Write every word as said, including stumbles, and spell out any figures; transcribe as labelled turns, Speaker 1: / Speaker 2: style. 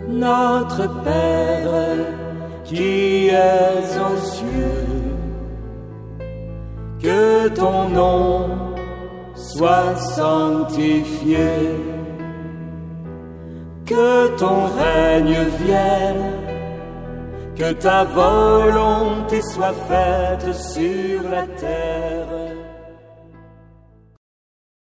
Speaker 1: Notre Père qui es aux cieux, que ton nom soit sanctifié, que ton règne vienne, que ta volonté soit faite sur la terre